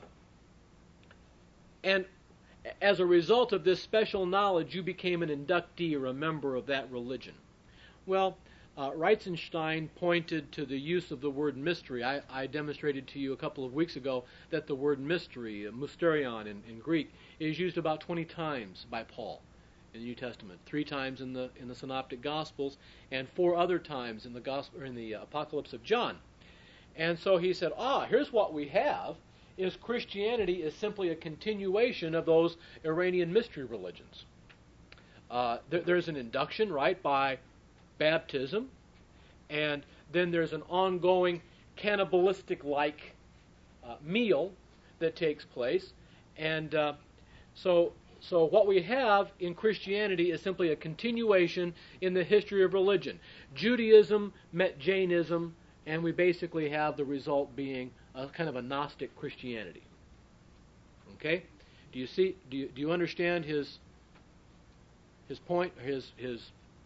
and as a result of this special knowledge, you became an inductee or a member of that religion. Well, uh, Reitzenstein pointed to the use of the word mystery. I, I demonstrated to you a couple of weeks ago that the word mystery, uh, mysterion in, in Greek, is used about twenty times by Paul in the New Testament, three times in the in the Synoptic Gospels, and four other times in the gospel or in the Apocalypse of John. And so he said, ah, here's what we have. Is Christianity is simply a continuation of those Iranian mystery religions. Uh, there, there's an induction, right, by baptism, and then there's an ongoing cannibalistic-like uh, meal that takes place, and uh, so so what we have in Christianity is simply a continuation in the history of religion. Judaism met Jainism, and we basically have the result being a kind of a Gnostic Christianity. Okay? Do you see? Do you do you understand his his point? His his.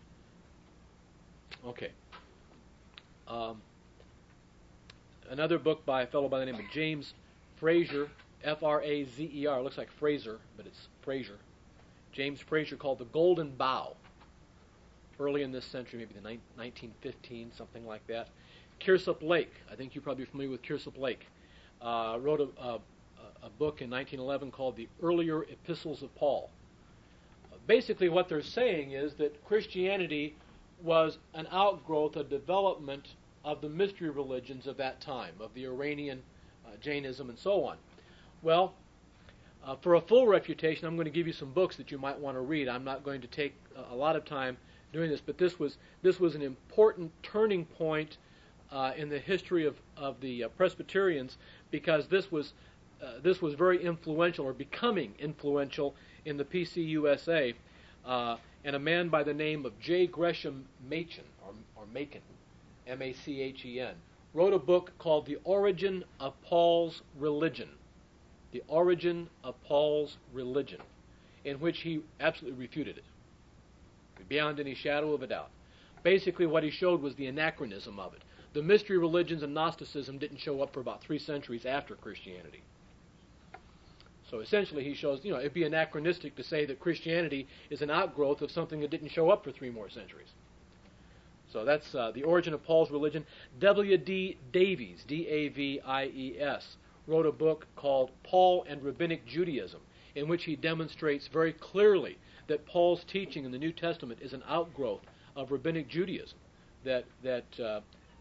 Okay. Um, another book by a fellow by the name of James Frazer, F R A Z E R. Looks like Fraser, but it's Frazer. James Frazer, called The Golden Bough. Early in this century, maybe the nineteen fifteen, something like that. Kiersop Lake, I think you're probably familiar with Kiersop Lake, uh, wrote a, a, a book in nineteen eleven called The Earlier Epistles of Paul. Uh, basically what they're saying is that Christianity was an outgrowth, a development of the mystery religions of that time, of the Iranian uh, Jainism and so on. Well, uh, for a full refutation, I'm going to give you some books that you might want to read. I'm not going to take a lot of time doing this, but this was this was an important turning point Uh, in the history of, of the uh, Presbyterians, because this was uh, this was very influential, or becoming influential, in the P C U S A, uh, and a man by the name of J. Gresham Machen, or, or Macon, M A C H E N, wrote a book called The Origin of Paul's Religion, The Origin of Paul's Religion, in which he absolutely refuted it, beyond any shadow of a doubt. Basically what he showed was the anachronism of it. The mystery religions and Gnosticism didn't show up for about three centuries after Christianity. So essentially he shows, you know, it'd be anachronistic to say that Christianity is an outgrowth of something that didn't show up for three more centuries. So that's uh, The Origin of Paul's Religion. W D Davies, D A V I E S, wrote a book called Paul and Rabbinic Judaism, in which he demonstrates very clearly that Paul's teaching in the New Testament is an outgrowth of Rabbinic Judaism, that that uh,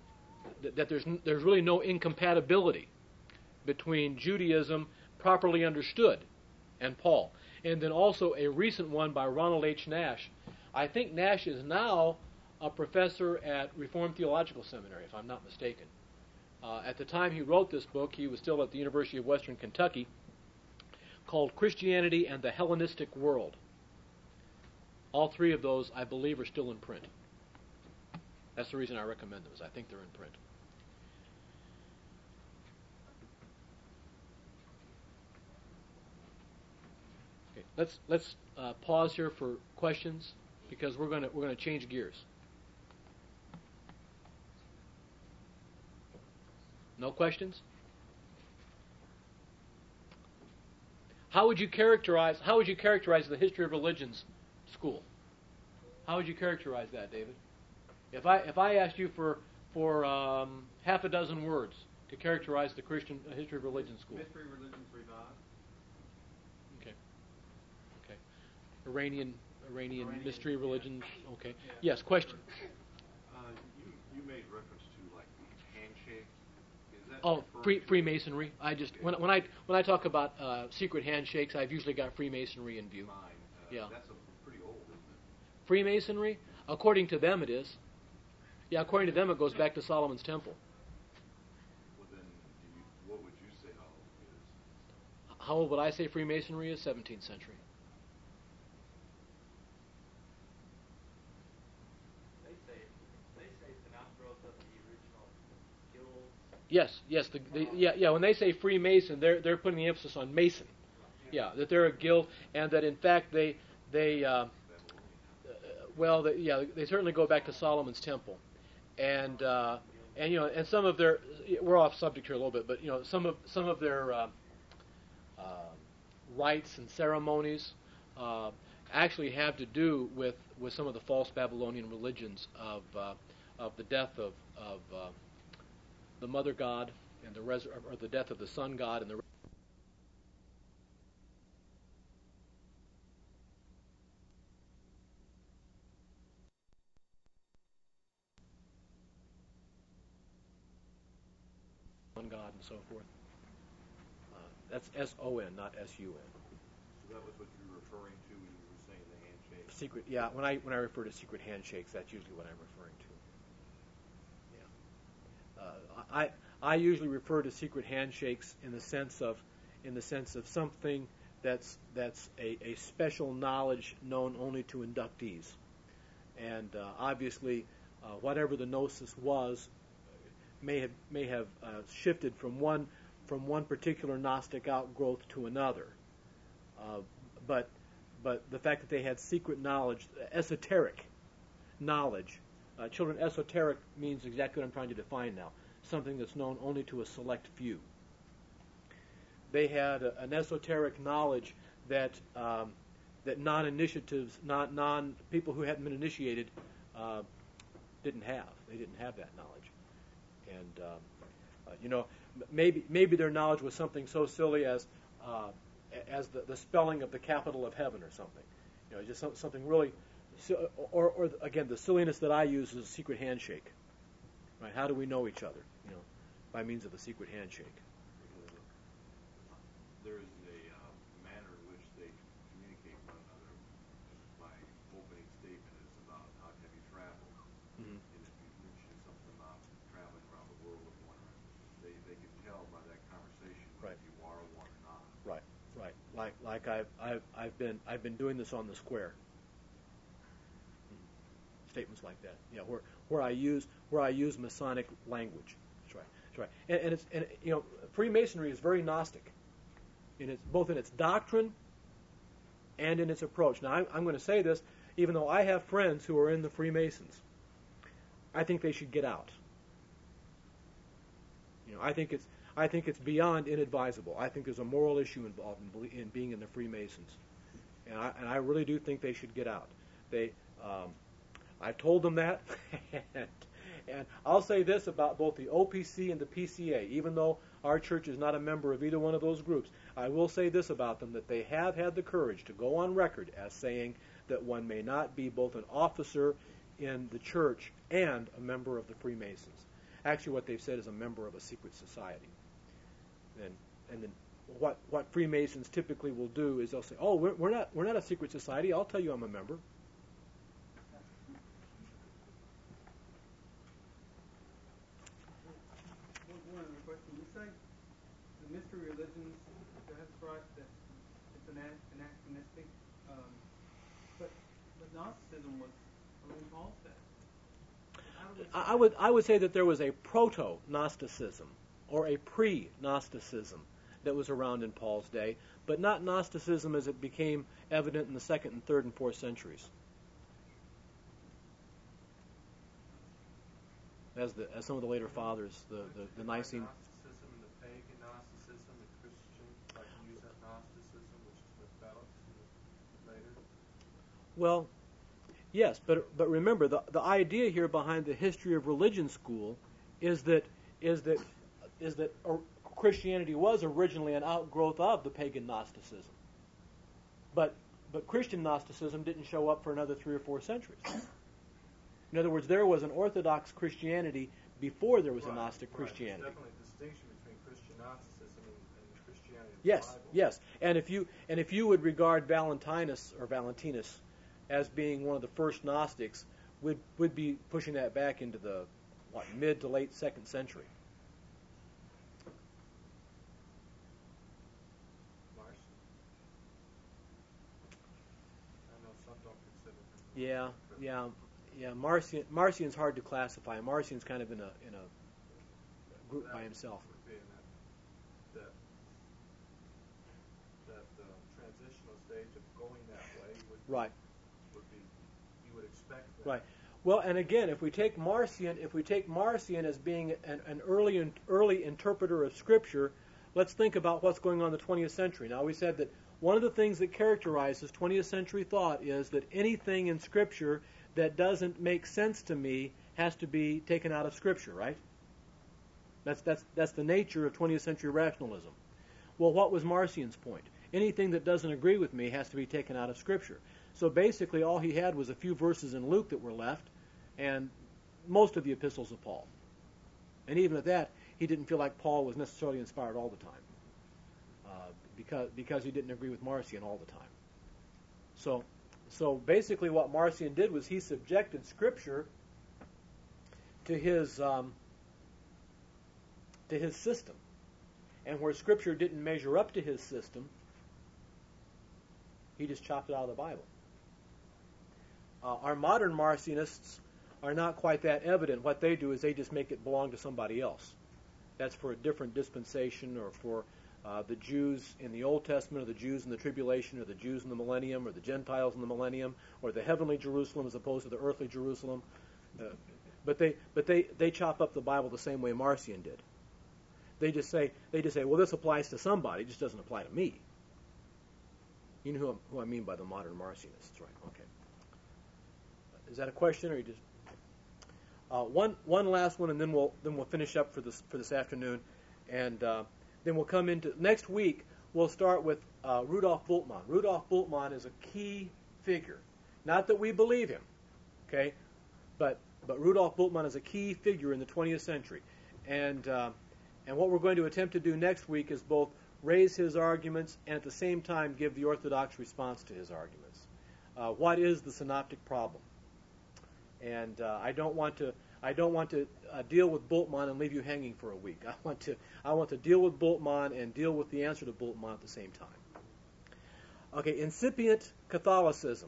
that, that there's there's really no incompatibility between Judaism properly understood and Paul. And then also a recent one by Ronald H. Nash. I think Nash is now a professor at Reformed Theological Seminary, if I'm not mistaken. Uh, at the time he wrote this book, he was still at the University of Western Kentucky, called Christianity and the Hellenistic World. All three of those, I believe, are still in print. That's the reason I recommend them, is I think they're in print. Okay, let's let's uh, pause here for questions, because we're gonna we're gonna change gears. No questions? How would you characterize how would you characterize the history of religions school? How would you characterize that, David? If I if I asked you for for um, half a dozen words to characterize the Christian uh, history of religion school. Mystery religions revived. Okay. Okay. Iranian Iranian, Iranian mystery yeah. religions. Okay. Yeah. Yes. Question. Uh, you, you made reference to like the handshake. Is that Oh, referring free, to- Freemasonry. I just when when I when I talk about uh, secret handshakes, I've usually got Freemasonry in view. Mine. Uh, Yeah. That's a pretty old, isn't it? Freemasonry, according to them, it is. Yeah, according to them, it goes back to Solomon's Temple. Well, then, do you, what would you say how old it is? How old would I say Freemasonry is? seventeenth century. They say they say it's an outgrowth of the original guilds. Yes, yes, the, the, yeah, yeah. When they say Freemason, they're they're putting the emphasis on Mason. Yeah, that they're a guild, and that in fact they they uh, uh, well, they, yeah, they certainly go back to Solomon's Temple, and uh, and you know, and some of their we're off subject here a little bit, but you know, some of some of their uh, uh, rites and ceremonies uh, actually have to do with, with some of the false Babylonian religions of uh, of the death of of uh, the mother god and the res- or the death of the sun god and the sun god and so forth. Uh, that's S O N, not S U N. So that was what you were referring to when you were saying the handshake? Secret, yeah. When I when I refer to secret handshakes, that's usually what I'm referring to. Yeah. Uh, I I usually refer to secret handshakes in the sense of in the sense of something that's that's a, a special knowledge known only to inductees, and uh, obviously uh, whatever the gnosis was may have may have uh, shifted from one from one particular Gnostic outgrowth to another, uh, but but the fact that they had secret knowledge, esoteric knowledge, uh, children, esoteric means exactly what I'm trying to define now, something that's known only to a select few. They had a, an esoteric knowledge that um, that non-initiatives, non non people who hadn't been initiated, uh, didn't have. They didn't have that knowledge, and um, uh, you know, maybe maybe their knowledge was something so silly as uh, as the, the spelling of the capital of heaven or something. You know, just some, something really, or, or again, the silliness that I use is a secret handshake. Right? How do we know each other? You know, by means of a secret handshake. There is a uh, manner in which they communicate with one another. Just my opening statement is about how have you traveled, Mm-hmm. and if you mention something about traveling around the world with one, they they can tell by that conversation Right. if you are one or not. Right, right. Like like I've I've I've been I've been doing this on the square. Statements like that. Yeah, where where I use where I use Masonic language. That's right. That's right. And, and it's and you know Freemasonry is very Gnostic, in its both in its doctrine and in its approach. Now I'm, I'm going to say this, even though I have friends who are in the Freemasons. I think they should get out. You know, I think it's I think it's beyond inadvisable. I think there's a moral issue involved in, belie- in being in the Freemasons, and I, and I really do think they should get out. They, um, I've told them that, and, and I'll say this about both the O P C and the P C A. Even though our church is not a member of either one of those groups, I will say this about them, that they have had the courage to go on record as saying that one may not be both an officer in the church and a member of the Freemasons. Actually, what they've said is a member of a secret society. And and then what what Freemasons typically will do is they'll say, "Oh, we're, we're not we're not a secret society. I'll tell you I'm a member." One other question. You say the mystery religions, that's right, that it's ana- anachronistic, um, but, but Gnosticism was in Paul's day. I I would I would say that there was a proto-Gnosticism or a pre-Gnosticism that was around in Paul's day, but not Gnosticism as it became evident in the second and third and fourth centuries. As the as some of the later fathers, the the, the Nicene. Gnosticism and the pagan Gnosticism, the Christian, like use that Gnosticism, which is developed later. Well, yes, but but remember the the idea here behind the history of religion school is that is that is that Christianity was originally an outgrowth of the pagan Gnosticism, but but Christian Gnosticism didn't show up for another three or four centuries. In other words, there was an Orthodox Christianity before there was right, a Gnostic right. Christianity. There's definitely a distinction between Christian Gnosticism and, and Christianity of the Yes, Bible. yes, and if you and if you would regard Valentinus or Valentinus as being one of the first Gnostics, would would be pushing that back into the what mid to late second century. Marcion. I know some don't consider him. Yeah, yeah, yeah. Marcion Marcion's hard to classify. Marcion's kind of in a in a group by himself. Would be in that that that uh, transitional stage of going that way would Right. would be you would expect that. Right. Well, and again, if we take Marcion, if we take Marcion as being an, an early in, early interpreter of Scripture, let's think about what's going on in the twentieth century. Now, we said that one of the things that characterizes twentieth century thought is that anything in Scripture that doesn't make sense to me has to be taken out of Scripture, right? That's that's that's the nature of twentieth century rationalism. Well, what was Marcion's point? Anything that doesn't agree with me has to be taken out of Scripture. So basically, all he had was a few verses in Luke that were left, and most of the epistles of Paul. And even at that, he didn't feel like Paul was necessarily inspired all the time, uh, because because he didn't agree with Marcion all the time. So, so basically, what Marcion did was he subjected Scripture to his um, to his system, and where Scripture didn't measure up to his system, he just chopped it out of the Bible. Uh, our modern Marcionists are not quite that evident. What they do is they just make it belong to somebody else. That's for a different dispensation, or for uh, the Jews in the Old Testament, or the Jews in the tribulation, or the Jews in the millennium, or the Gentiles in the millennium, or the heavenly Jerusalem as opposed to the earthly Jerusalem. Uh, but they but they, they chop up the Bible the same way Marcion did. They just say they just say, well, this applies to somebody, it just doesn't apply to me. You know who, I'm, who I mean by the modern Marcionists, right? Okay. Is that a question, or you just uh, one one last one, and then we'll then we'll finish up for this for this afternoon, and uh, then we'll come into next week. We'll start with uh, Rudolf Bultmann. Rudolf Bultmann is a key figure. Not that we believe him, okay, but but Rudolf Bultmann is a key figure in the twentieth century, and uh, and what we're going to attempt to do next week is both raise his arguments and at the same time give the Orthodox response to his arguments. Uh, what is the synoptic problem? And uh, I don't want to I don't want to uh, deal with Bultmann and leave you hanging for a week. I want to I want to deal with Bultmann and deal with the answer to Bultmann at the same time. Okay, incipient Catholicism.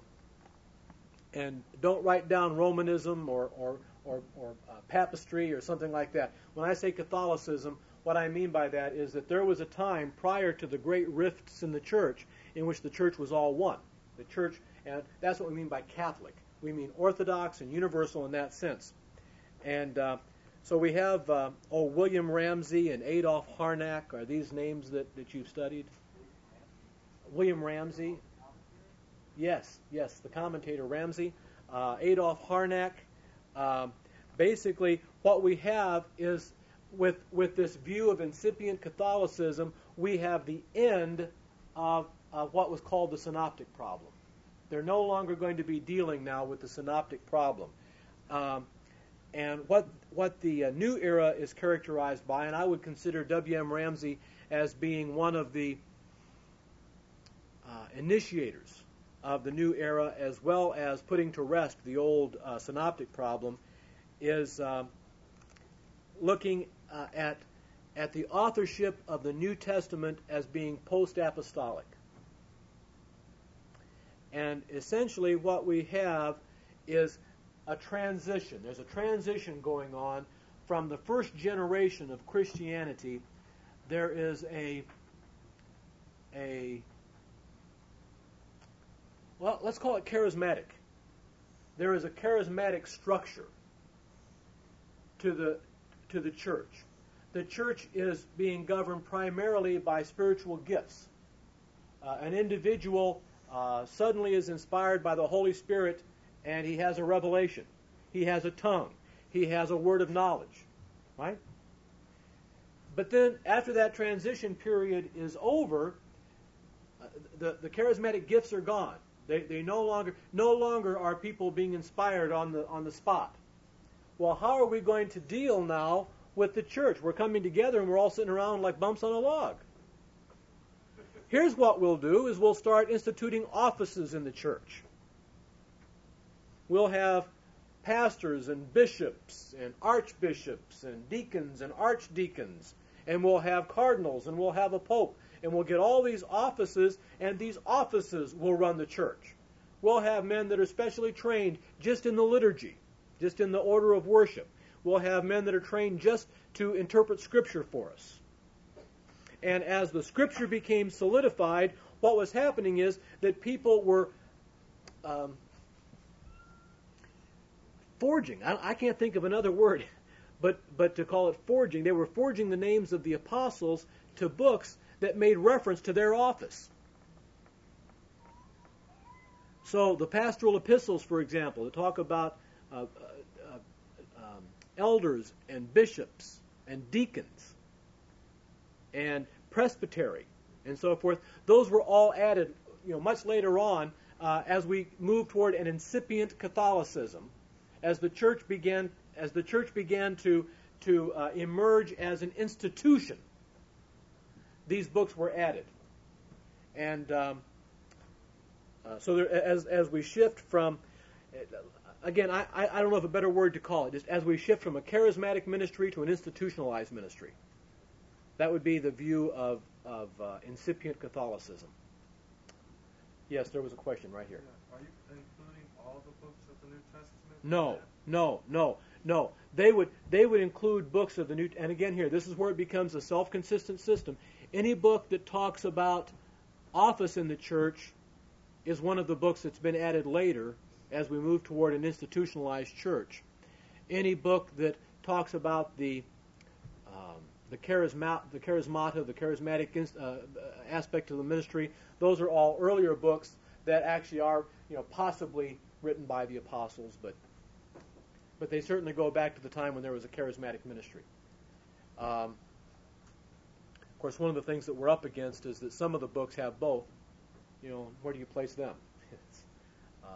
And don't write down Romanism or or or, or uh, papistry or something like that. When I say Catholicism, what I mean by that is that there was a time prior to the great rifts in the church in which the church was all one. The church, and that's what we mean by Catholic. We mean Orthodox and universal in that sense. And uh, so we have, uh, oh, William Ramsey and Adolf Harnack. Are these names that, that you've studied? William Ramsey. Yes, yes, the commentator Ramsey. Uh, Adolf Harnack. Um, basically, what we have is, with, with this view of incipient Catholicism, we have the end of, of what was called the synoptic problem. They're no longer going to be dealing now with the synoptic problem. Um, and what what the uh, new era is characterized by, and I would consider W M Ramsey as being one of the uh, initiators of the new era, as well as putting to rest the old uh, synoptic problem, is uh, looking uh, at at the authorship of the New Testament as being post-apostolic. And essentially what we have is a transition. There's a transition going on from the first generation of Christianity. There is a a well, let's call it charismatic. There is a charismatic structure to the to the church. The church is being governed primarily by spiritual gifts. Uh, an individual uh, suddenly is inspired by the Holy Spirit, and he has a revelation. He has a tongue. He has a word of knowledge, right? But then, after that transition period is over, uh, the the charismatic gifts are gone. They they no longer no longer are people being inspired on the on the spot. Well, how are we going to deal now with the church? We're coming together and we're all sitting around like bumps on a log. Here's what we'll do is we'll start instituting offices in the church. We'll have pastors and bishops and archbishops and deacons and archdeacons, and we'll have cardinals and we'll have a pope, and we'll get all these offices, and these offices will run the church. We'll have men that are specially trained just in the liturgy, just in the order of worship. We'll have men that are trained just to interpret Scripture for us. And as the Scripture became solidified, what was happening is that people were um, forging. I, I can't think of another word, but but to call it forging. They were forging the names of the apostles to books that made reference to their office. So the pastoral epistles, for example, that talk about uh, uh, um, elders and bishops and deacons and presbytery and so forth, those were all added, you know, much later on uh, as we moved toward an incipient Catholicism, as the church began as the church began to to uh, emerge as an institution. These books were added, and um, uh, so there, as as we shift from, again, I I don't know of a better word to call it. Just as we shift from a charismatic ministry to an institutionalized ministry, that would be the view of of uh, incipient Catholicism. Yes, there was a question right here. Yeah. Are you including all the books of the New Testament? No, no, no, no. They would they would include books of the New. And again, here, this is where it becomes a self-consistent system. Any book that talks about office in the church is one of the books that's been added later as we move toward an institutionalized church. Any book that talks about the um, the charisma, the charismata, the charismatic uh, aspect of the ministry, those are all earlier books that actually are, you know, possibly written by the apostles, but but they certainly go back to the time when there was a charismatic ministry. Um, of course, one of the things that we're up against is that some of the books have both. You know, where do you place them? uh,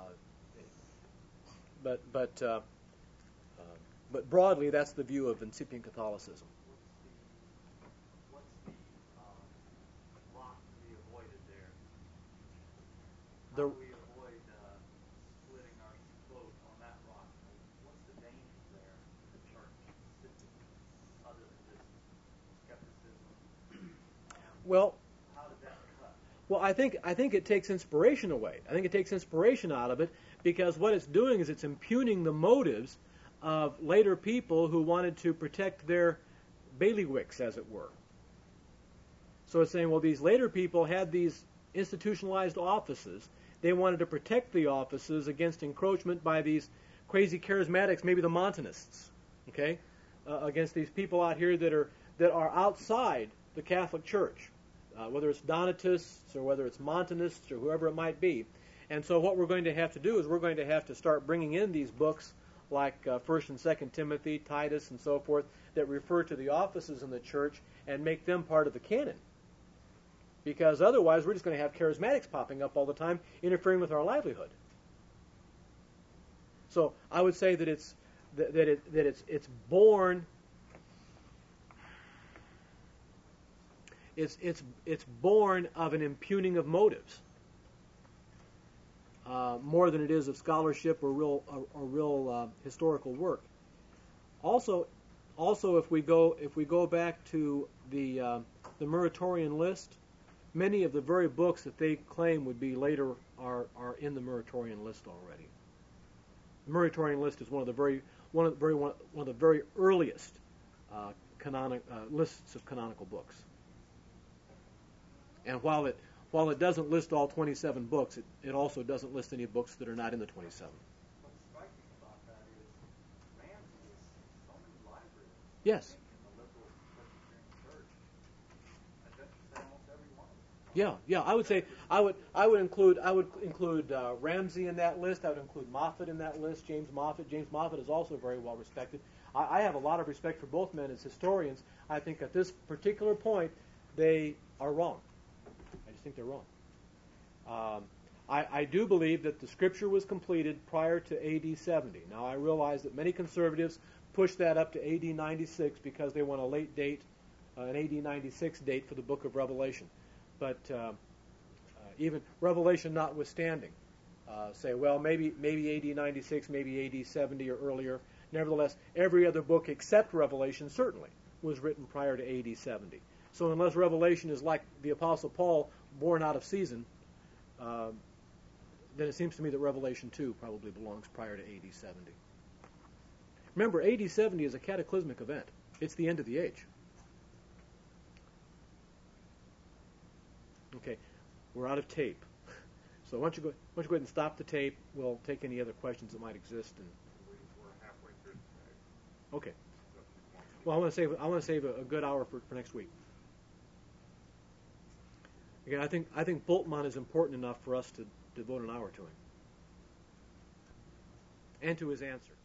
but but uh, uh, but broadly, that's the view of incipient Catholicism. What's the, what's the um, rock to be avoided there? How The, do we avoid uh, splitting our boat on that rock? What's the danger there in the church specifically, other than just skepticism? well, How does that cut? Well, I think I think it takes inspiration away. I think it takes inspiration out of it because what it's doing is it's impugning the motives of later people who wanted to protect their bailiwicks, as it were. So it's saying, well, these later people had these institutionalized offices. They wanted to protect the offices against encroachment by these crazy charismatics, maybe the Montanists, okay, uh, against these people out here that are that are outside the Catholic Church. Uh, whether it's Donatists or whether it's Montanists or whoever it might be. And so what we're going to have to do is we're going to have to start bringing in these books like uh, First and Second Timothy, Titus, and so forth that refer to the offices in the church and make them part of the canon. Because otherwise we're just going to have charismatics popping up all the time interfering with our livelihood. So I would say that it's that, that, it, that it's, it's born it's, it's, it's born of an impugning of motives uh, more than it is of scholarship or real, or, or real uh, historical work. Also, also if we go if we go back to the uh, the Muratorian list, many of the very books that they claim would be later are, are in the Muratorian list already. The Muratorian list is one of the very one of the very one, one of the very earliest uh, canonic uh, lists of canonical books. And while it while it doesn't list all twenty-seven books, it, it also doesn't list any books that are not in the twenty-seven. What's striking about that is Ramsey is in so many libraries. Yes. In the liberal Presbyterian Church, I bet you say almost every one of them. Yeah, yeah. I would say I would I would include I would include uh, Ramsey in that list. I would include Moffat in that list. James Moffat. James Moffat is also very well respected. I, I have a lot of respect for both men as historians. I think at this particular point they are wrong. I just think they're wrong. Um, I, I do believe that the Scripture was completed prior to A D seventy. Now I realize that many conservatives push that up to A D ninety-six because they want a late date, uh, an A D ninety-six date for the Book of Revelation. But uh, uh, even Revelation notwithstanding, uh, say, well, maybe maybe A D ninety-six, maybe A D seventy or earlier. Nevertheless, every other book except Revelation certainly was written prior to A D seventy. So unless Revelation is like the Apostle Paul, born out of season, uh, then it seems to me that Revelation two probably belongs prior to A D seventy. Remember, A D seventy is a cataclysmic event. It's the end of the age. Okay, we're out of tape. So why don't you go, why don't you go ahead and stop the tape? We'll take any other questions that might exist. And We, we're halfway through today. okay. So if you want to- Well, I want to save I want to save a, a good hour for, for next week. Again, I think I think Bultmann is important enough for us to devote an hour to him and to his answer.